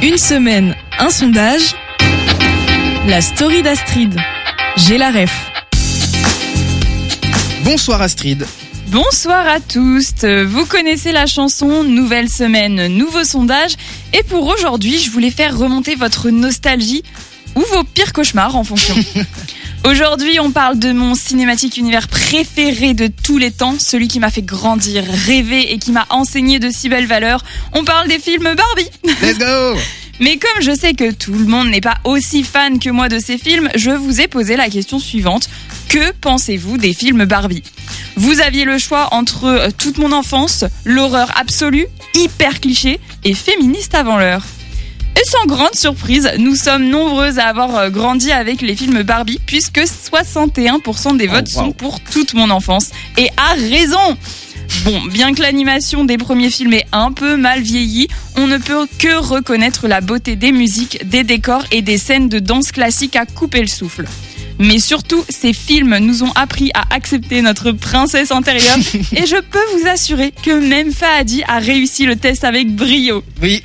Une semaine, un sondage. La story d'Astrid. J'ai la ref. Bonsoir Astrid. Bonsoir à tous, vous connaissez la chanson, nouvelle semaine, nouveau sondage. Et pour aujourd'hui, je voulais faire remonter votre nostalgie ou vos pires cauchemars en fonction. Aujourd'hui, on parle de mon cinématique univers préféré de tous les temps, celui qui m'a fait grandir, rêver et qui m'a enseigné de si belles valeurs. On parle des films Barbie. Let's go. Mais comme je sais que tout le monde n'est pas aussi fan que moi de ces films, je vous ai posé la question suivante. Que pensez-vous des films Barbie ? Vous aviez le choix entre toute mon enfance, l'horreur absolue, hyper cliché et féministe avant l'heure. Et sans grande surprise, nous sommes nombreuses à avoir grandi avec les films Barbie puisque 61% des votes sont pour toute mon enfance. Et à raison ! Bon, bien que l'animation des premiers films est un peu mal vieillie, on ne peut que reconnaître la beauté des musiques, des décors et des scènes de danse classique à couper le souffle. Mais surtout, ces films nous ont appris à accepter notre princesse intérieure et je peux vous assurer que même Fahadi a réussi le test avec brio. Oui.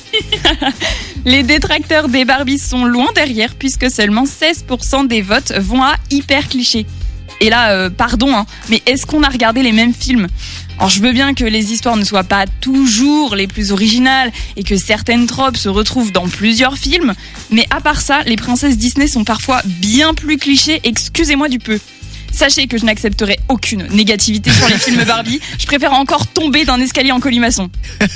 Les détracteurs des Barbies sont loin derrière puisque seulement 16% des votes vont à hyper cliché. Et là, pardon, mais est-ce qu'on a regardé les mêmes films ? Alors je veux bien que les histoires ne soient pas toujours les plus originales et que certaines tropes se retrouvent dans plusieurs films, mais à part ça, les princesses Disney sont parfois bien plus clichés, excusez-moi du peu. Sachez que je n'accepterai aucune négativité sur les films Barbie, je préfère encore tomber d'un escalier en colimaçon.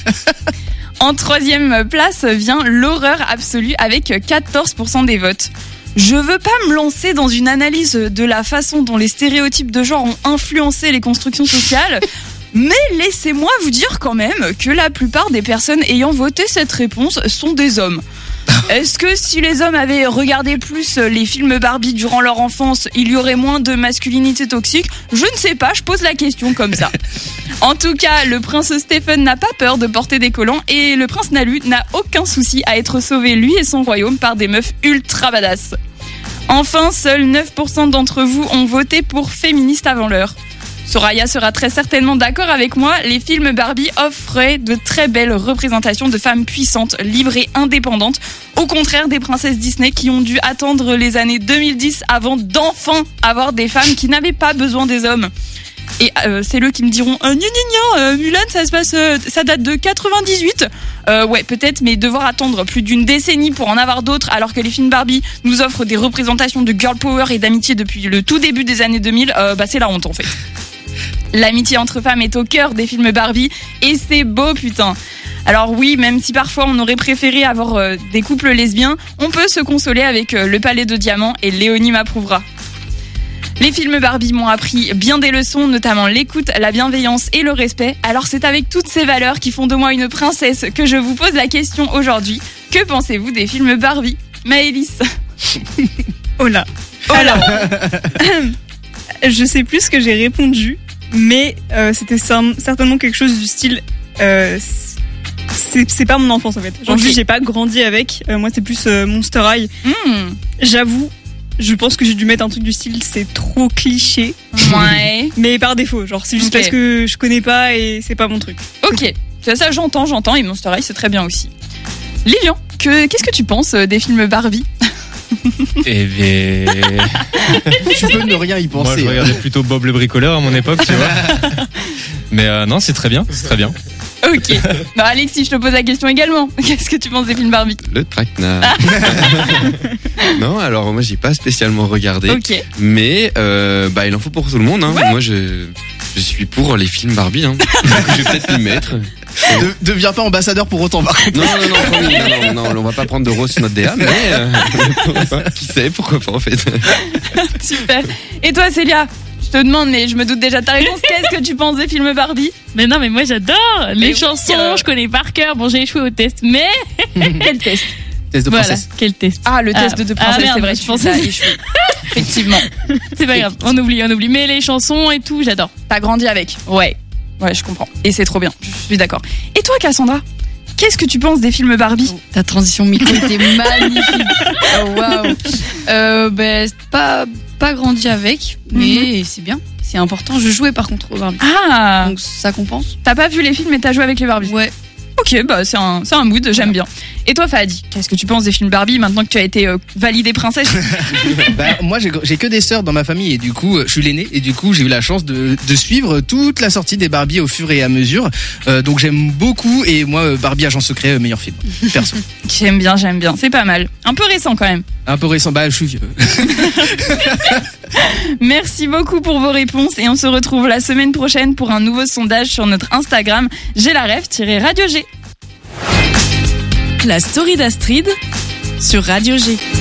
En troisième place vient l'horreur absolue avec 14% des votes. Je veux pas me lancer dans une analyse de la façon dont les stéréotypes de genre ont influencé les constructions sociales, mais laissez-moi vous dire quand même que la plupart des personnes ayant voté cette réponse sont des hommes. Est-ce que si les hommes avaient regardé plus les films Barbie durant leur enfance, il y aurait moins de masculinité toxique ? Je ne sais pas, je pose la question comme ça. En tout cas, le prince Stephen n'a pas peur de porter des collants et le prince Nalu n'a aucun souci à être sauvé lui et son royaume par des meufs ultra badass. Enfin, seuls 9% d'entre vous ont voté pour féministe avant l'heure. Soraya sera très certainement d'accord avec moi, les films Barbie offraient de très belles représentations de femmes puissantes, libres et indépendantes, au contraire des princesses Disney qui ont dû attendre les années 2010 avant d'enfin avoir des femmes qui n'avaient pas besoin des hommes. Et c'est eux qui me diront Mulan ça date de 98. Ouais peut-être, mais devoir attendre plus d'une décennie pour en avoir d'autres alors que les films Barbie nous offrent des représentations de girl power et d'amitié depuis le tout début des années 2000, c'est la honte en fait. L'amitié entre femmes est au cœur des films Barbie et c'est beau putain. Alors oui, même si parfois on aurait préféré avoir des couples lesbiens, on peut se consoler avec le palais de diamants et Léonie m'approuvera. Les films Barbie m'ont appris bien des leçons, notamment l'écoute, la bienveillance et le respect. Alors c'est avec toutes ces valeurs qui font de moi une princesse que je vous pose la question aujourd'hui. Que pensez-vous des films Barbie ? Maëlys. Oh là. Alors, je sais plus ce que j'ai répondu, mais c'était certainement quelque chose du style... c'est pas mon enfance en fait. Genre juste j'ai pas grandi avec. Moi c'est plus Monster High. J'avoue. Je pense que j'ai dû mettre un truc du style c'est trop cliché. Ouais. Mais par défaut, genre c'est juste parce que je connais pas et c'est pas mon truc. Ok. Ça j'entends et Monster High c'est très bien aussi. Lilian, qu'est-ce que tu penses des films Barbie ? Eh bien... Tu peux ne rien y penser. Moi je regardais plutôt Bob le bricoleur à mon époque, tu vois. Mais non, c'est très bien, c'est très bien. Ok. Bah Alexis, je te pose la question également. Qu'est-ce que tu penses des films Barbie ? Le traquenard. Non, alors moi j'ai pas spécialement regardé. Ok. Mais il en faut pour tout le monde. Hein. Ouais. Moi je suis pour les films Barbie. Hein. Donc, je vais peut-être m'y mettre. Deviens pas ambassadeur pour autant. Non, on va pas prendre de rose sur notre DA, mais qui sait, pourquoi pas en fait. Super. Et toi Célia ? Je te demande, mais je me doute déjà de ta réponse. Qu'est-ce que tu penses des films Barbie ? Mais non, mais moi j'adore les chansons, je connais par cœur. Bon, j'ai échoué au test, mais... Quel test ? Test de princesse. Voilà, quel test ? Ah, le test de princesse, merde, c'est vrai, je pense que échoué. Effectivement. C'est pas grave, on oublie. Mais les chansons et tout, j'adore. T'as grandi avec ? Ouais, je comprends. Et c'est trop bien, je suis d'accord. Et toi, Cassandra ? Qu'est-ce que tu penses des films Barbie ? Ta transition micro était magnifique. Oh, waouh. Pas grandi avec, mais c'est bien. C'est important. Je jouais par contre au Barbie. Ah. Donc ça compense. T'as pas vu les films et t'as joué avec les Barbie ? Ouais. Ok, c'est un mood, j'aime bien. Et toi, Fadi, qu'est-ce que tu penses des films Barbie maintenant que tu as été validée princesse? Moi, j'ai que des sœurs dans ma famille et du coup, je suis l'aîné et du coup, j'ai eu la chance de suivre toute la sortie des Barbie au fur et à mesure. Donc j'aime beaucoup et moi, Barbie Agent Secret, meilleur film, perso. J'aime bien, c'est pas mal. Un peu récent quand même. Un peu récent, je suis vieux. Merci beaucoup pour vos réponses et on se retrouve la semaine prochaine pour un nouveau sondage sur notre Instagram, j'ai la rêve-radio G. La story d'Astrid sur Radio G.